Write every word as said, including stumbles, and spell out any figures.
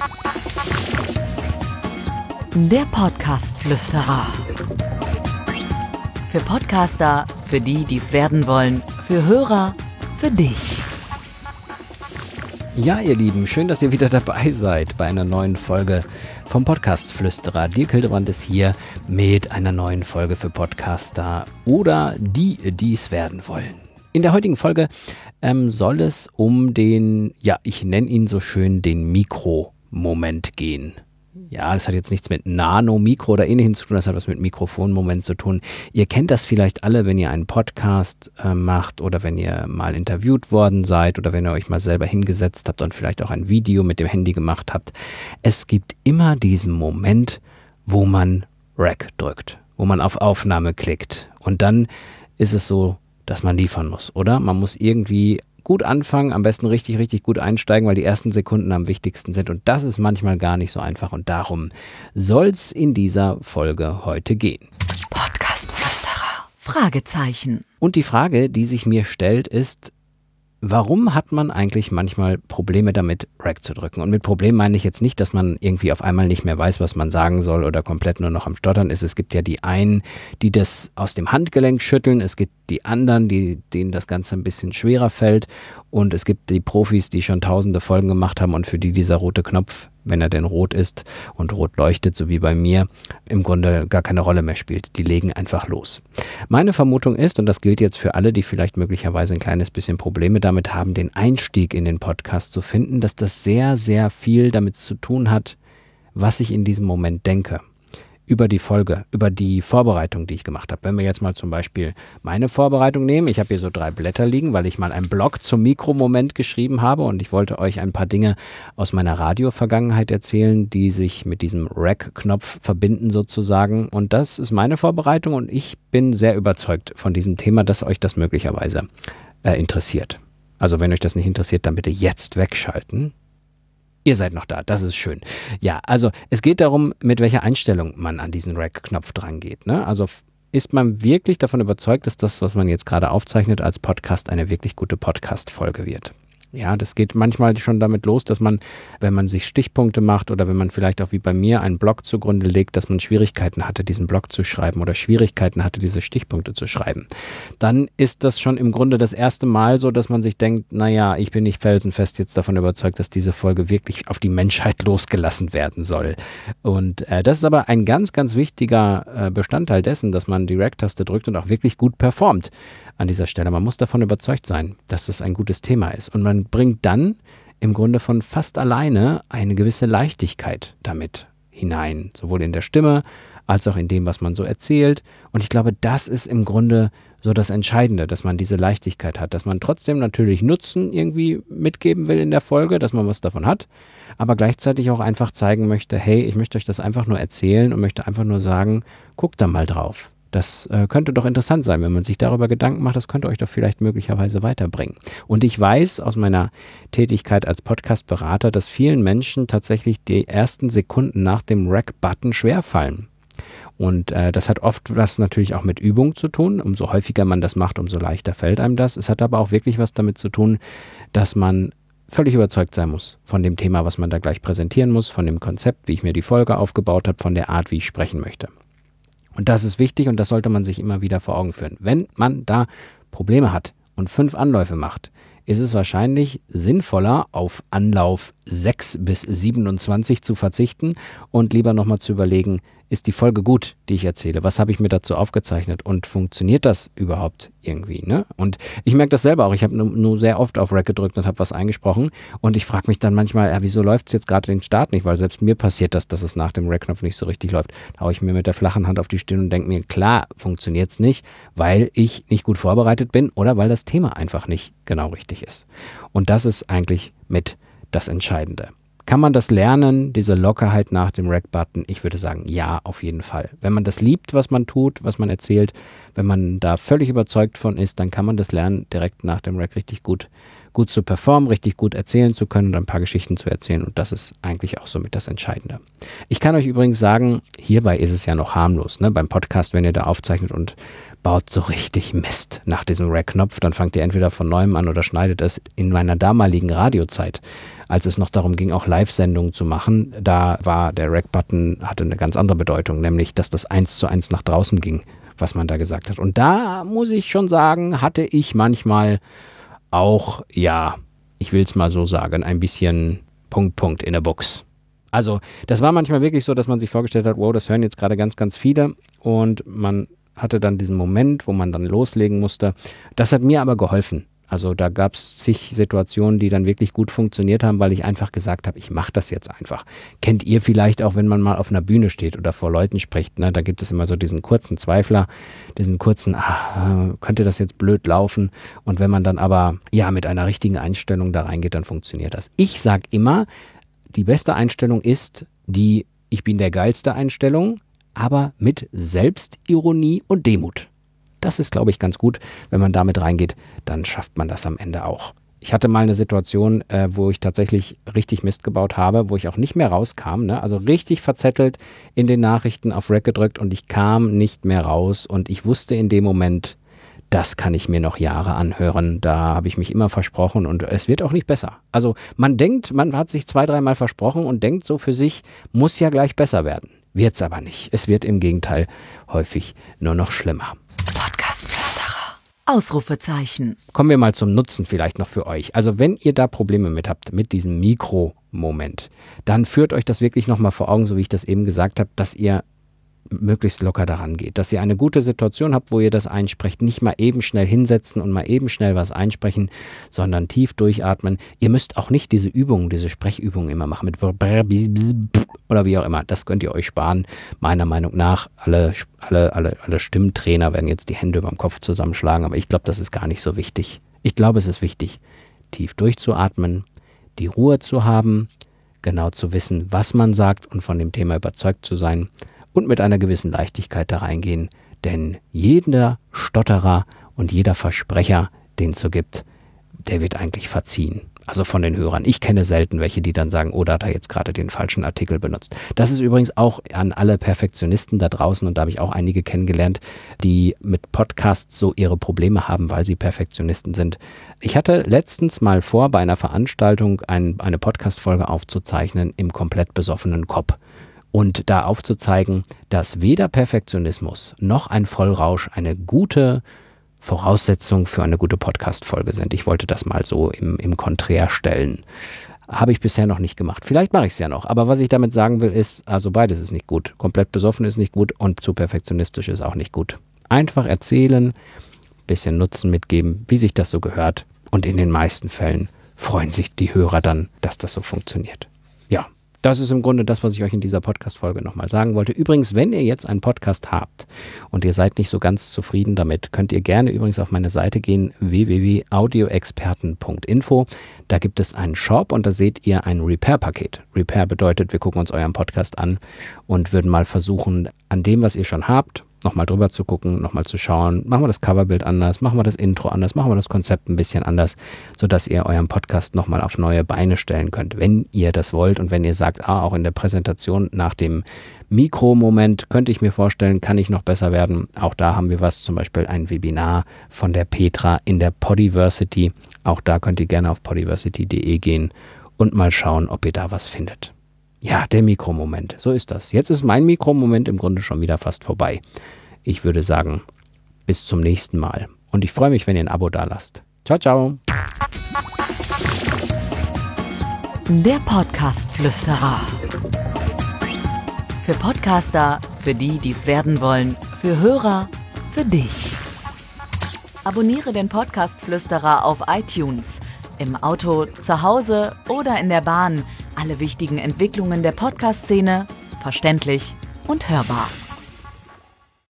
Der Podcast-Flüsterer. Für Podcaster, für die, die es werden wollen, für Hörer, für dich. Ja, ihr Lieben, schön, dass ihr wieder dabei seid bei einer neuen Folge vom Podcast-Flüsterer. Dirk Hildebrand ist hier mit einer neuen Folge für Podcaster oder die, die es werden wollen. In der heutigen Folge ähm, soll es um den, ja, ich nenne ihn so schön, den Mikromoment gehen. Ja, das hat jetzt nichts mit Nano, Mikro oder Ähnlichem zu tun, das hat was mit Mikrofonmoment zu tun. Ihr kennt das vielleicht alle, wenn ihr einen Podcast äh, macht oder wenn ihr mal interviewt worden seid oder wenn ihr euch mal selber hingesetzt habt und vielleicht auch ein Video mit dem Handy gemacht habt. Es gibt immer diesen Moment, wo man Rec drückt, wo man auf Aufnahme klickt und dann ist es so, dass man liefern muss, oder? Man muss irgendwie gut anfangen, am besten richtig, richtig gut einsteigen, weil die ersten Sekunden am wichtigsten sind und das ist manchmal gar nicht so einfach und darum soll es in dieser Folge heute gehen. Podcast-Flüsterer. Fragezeichen. Und die Frage, die sich mir stellt, ist, warum hat man eigentlich manchmal Probleme damit, Rec zu drücken? Und mit Problem meine ich jetzt nicht, dass man irgendwie auf einmal nicht mehr weiß, was man sagen soll oder komplett nur noch am Stottern ist. Es gibt ja die einen, die das aus dem Handgelenk schütteln. Es gibt die anderen, die, denen das Ganze ein bisschen schwerer fällt. Und es gibt die Profis, die schon tausende Folgen gemacht haben und für die dieser rote Knopf, wenn er denn rot ist und rot leuchtet, so wie bei mir, im Grunde gar keine Rolle mehr spielt. Die legen einfach los. Meine Vermutung ist, und das gilt jetzt für alle, die vielleicht möglicherweise ein kleines bisschen Probleme damit haben, den Einstieg in den Podcast zu finden, dass das sehr, sehr viel damit zu tun hat, was ich in diesem Moment denke. Über die Folge, über die Vorbereitung, die ich gemacht habe. Wenn wir jetzt mal zum Beispiel meine Vorbereitung nehmen, ich habe hier so drei Blätter liegen, weil ich mal einen Blog zum Mikromoment geschrieben habe und ich wollte euch ein paar Dinge aus meiner Radio-Vergangenheit erzählen, die sich mit diesem Rec-Knopf verbinden sozusagen und das ist meine Vorbereitung und ich bin sehr überzeugt von diesem Thema, dass euch das möglicherweise äh, interessiert. Also wenn euch das nicht interessiert, dann bitte jetzt wegschalten. Ihr seid noch da, das ist schön. Ja, also es geht darum, mit welcher Einstellung man an diesen Rec-Knopf dran geht. Ne? Also ist man wirklich davon überzeugt, dass das, was man jetzt gerade aufzeichnet, als Podcast eine wirklich gute Podcast-Folge wird. Ja, das geht manchmal schon damit los, dass man, wenn man sich Stichpunkte macht oder wenn man vielleicht auch wie bei mir einen Blog zugrunde legt, dass man Schwierigkeiten hatte, diesen Blog zu schreiben oder Schwierigkeiten hatte, diese Stichpunkte zu schreiben. Dann ist das schon im Grunde das erste Mal so, dass man sich denkt, naja, ich bin nicht felsenfest jetzt davon überzeugt, dass diese Folge wirklich auf die Menschheit losgelassen werden soll. Und äh, das ist aber ein ganz, ganz wichtiger äh, Bestandteil dessen, dass man die Rec-Taste drückt und auch wirklich gut performt an dieser Stelle. Man muss davon überzeugt sein, dass das ein gutes Thema ist. Und man bringt dann im Grunde von fast alleine eine gewisse Leichtigkeit damit hinein, sowohl in der Stimme als auch in dem, was man so erzählt. Und ich glaube, das ist im Grunde so das Entscheidende, dass man diese Leichtigkeit hat, dass man trotzdem natürlich Nutzen irgendwie mitgeben will in der Folge, dass man was davon hat, aber gleichzeitig auch einfach zeigen möchte, hey, ich möchte euch das einfach nur erzählen und möchte einfach nur sagen, guckt da mal drauf. Das äh, könnte doch interessant sein, wenn man sich darüber Gedanken macht, das könnte euch doch vielleicht möglicherweise weiterbringen. Und ich weiß aus meiner Tätigkeit als Podcast-Berater, dass vielen Menschen tatsächlich die ersten Sekunden nach dem Rec-Button schwerfallen. Und äh, das hat oft was natürlich auch mit Übung zu tun. Umso häufiger man das macht, umso leichter fällt einem das. Es hat aber auch wirklich was damit zu tun, dass man völlig überzeugt sein muss von dem Thema, was man da gleich präsentieren muss, von dem Konzept, wie ich mir die Folge aufgebaut habe, von der Art, wie ich sprechen möchte. Und das ist wichtig und das sollte man sich immer wieder vor Augen führen. Wenn man da Probleme hat und fünf Anläufe macht, ist es wahrscheinlich sinnvoller, auf Anlauf sechs bis siebenundzwanzig zu verzichten und lieber nochmal zu überlegen, ist die Folge gut, die ich erzähle? Was habe ich mir dazu aufgezeichnet und funktioniert das überhaupt irgendwie? Ne? Und ich merke das selber auch. Ich habe nur, nur sehr oft auf Rec gedrückt und habe was eingesprochen und ich frage mich dann manchmal, ja, wieso läuft es jetzt gerade den Start nicht? Weil selbst mir passiert das, dass es nach dem Rec-Knopf nicht so richtig läuft. Da haue ich mir mit der flachen Hand auf die Stirn und denke mir, klar, funktioniert es nicht, weil ich nicht gut vorbereitet bin oder weil das Thema einfach nicht genau richtig ist. Und das ist eigentlich mit das Entscheidende. Kann man das lernen, diese Lockerheit nach dem Rec-Button? Ich würde sagen, ja, auf jeden Fall. Wenn man das liebt, was man tut, was man erzählt, wenn man da völlig überzeugt von ist, dann kann man das lernen, direkt nach dem Rec richtig gut, gut zu performen, richtig gut erzählen zu können und ein paar Geschichten zu erzählen. Und das ist eigentlich auch somit das Entscheidende. Ich kann euch übrigens sagen, hierbei ist es ja noch harmlos, ne? Beim Podcast, wenn ihr da aufzeichnet und baut so richtig Mist nach diesem Rec-Knopf. Dann fangt ihr entweder von neuem an oder schneidet es. In meiner damaligen Radiozeit, als es noch darum ging, auch Live-Sendungen zu machen, da war der Rec-Button, hatte eine ganz andere Bedeutung, nämlich, dass das eins zu eins nach draußen ging, was man da gesagt hat. Und da muss ich schon sagen, hatte ich manchmal auch, ja, ich will es mal so sagen, ein bisschen Punkt, Punkt in der Box. Also das war manchmal wirklich so, dass man sich vorgestellt hat, wow, das hören jetzt gerade ganz, ganz viele und man hatte dann diesen Moment, wo man dann loslegen musste. Das hat mir aber geholfen. Also da gab es zig Situationen, die dann wirklich gut funktioniert haben, weil ich einfach gesagt habe, ich mache das jetzt einfach. Kennt ihr vielleicht auch, wenn man mal auf einer Bühne steht oder vor Leuten spricht, ne? Da gibt es immer so diesen kurzen Zweifler, diesen kurzen, ah, könnte das jetzt blöd laufen? Und wenn man dann aber ja mit einer richtigen Einstellung da reingeht, dann funktioniert das. Ich sage immer, die beste Einstellung ist die Ich bin der geilste Einstellung, aber mit Selbstironie und Demut. Das ist, glaube ich, ganz gut. Wenn man damit reingeht, dann schafft man das am Ende auch. Ich hatte mal eine Situation, äh, wo ich tatsächlich richtig Mist gebaut habe, wo ich auch nicht mehr rauskam, ne? Also richtig verzettelt in den Nachrichten auf Rec gedrückt und ich kam nicht mehr raus und ich wusste in dem Moment, das kann ich mir noch Jahre anhören. Da habe ich mich immer versprochen und es wird auch nicht besser. Also man denkt, man hat sich zwei, dreimal versprochen und denkt so für sich, muss ja gleich besser werden. Wird's aber nicht. Es wird im Gegenteil häufig nur noch schlimmer. Podcastflüsterer. Ausrufezeichen. Kommen wir mal zum Nutzen vielleicht noch für euch. Also wenn ihr da Probleme mit habt, mit diesem Mikromoment, dann führt euch das wirklich nochmal vor Augen, so wie ich das eben gesagt habe, dass ihr möglichst locker daran geht. Dass ihr eine gute Situation habt, wo ihr das einsprecht. Nicht mal eben schnell hinsetzen und mal eben schnell was einsprechen, sondern tief durchatmen. Ihr müsst auch nicht diese Übungen, diese Sprechübungen immer machen mit oder wie auch immer. Das könnt ihr euch sparen. Meiner Meinung nach, alle, alle, alle, alle Stimmtrainer werden jetzt die Hände über dem Kopf zusammenschlagen, aber ich glaube, das ist gar nicht so wichtig. Ich glaube, es ist wichtig, tief durchzuatmen, die Ruhe zu haben, genau zu wissen, was man sagt und von dem Thema überzeugt zu sein. Und mit einer gewissen Leichtigkeit da reingehen, denn jeder Stotterer und jeder Versprecher, den es so gibt, der wird eigentlich verziehen. Also von den Hörern. Ich kenne selten welche, die dann sagen, oh, da hat er jetzt gerade den falschen Artikel benutzt. Das ist übrigens auch an alle Perfektionisten da draußen und da habe ich auch einige kennengelernt, die mit Podcasts so ihre Probleme haben, weil sie Perfektionisten sind. Ich hatte letztens mal vor, bei einer Veranstaltung ein, eine Podcast-Folge aufzuzeichnen im komplett besoffenen Kopf. Und da aufzuzeigen, dass weder Perfektionismus noch ein Vollrausch eine gute Voraussetzung für eine gute Podcast-Folge sind. Ich wollte das mal so im, im Konträr stellen. Habe ich bisher noch nicht gemacht. Vielleicht mache ich es ja noch. Aber was ich damit sagen will, ist, also beides ist nicht gut. Komplett besoffen ist nicht gut und zu perfektionistisch ist auch nicht gut. Einfach erzählen, bisschen Nutzen mitgeben, wie sich das so gehört. Und in den meisten Fällen freuen sich die Hörer dann, dass das so funktioniert. Ja. Das ist im Grunde das, was ich euch in dieser Podcast-Folge nochmal sagen wollte. Übrigens, wenn ihr jetzt einen Podcast habt und ihr seid nicht so ganz zufrieden damit, könnt ihr gerne übrigens auf meine Seite gehen, w w w punkt audioexperten punkt info. Da gibt es einen Shop und da seht ihr ein Repair-Paket. Repair bedeutet, wir gucken uns euren Podcast an und würden mal versuchen, an dem, was ihr schon habt, nochmal drüber zu gucken, nochmal zu schauen, machen wir das Coverbild anders, machen wir das Intro anders, machen wir das Konzept ein bisschen anders, sodass ihr euren Podcast nochmal auf neue Beine stellen könnt, wenn ihr das wollt und wenn ihr sagt, ah, auch in der Präsentation nach dem Mikromoment könnte ich mir vorstellen, kann ich noch besser werden. Auch da haben wir was, zum Beispiel ein Webinar von der Petra in der Podiversity. Auch da könnt ihr gerne auf podiversity punkt de gehen und mal schauen, ob ihr da was findet. Ja, der Mikromoment, so ist das. Jetzt ist mein Mikromoment im Grunde schon wieder fast vorbei. Ich würde sagen, bis zum nächsten Mal. Und ich freue mich, wenn ihr ein Abo da lasst. Ciao, ciao. Der Podcastflüsterer. Für Podcaster, für die, die es werden wollen, für Hörer, für dich. Abonniere den Podcastflüsterer auf iTunes, im Auto, zu Hause oder in der Bahn. Alle wichtigen Entwicklungen der Podcast-Szene verständlich und hörbar.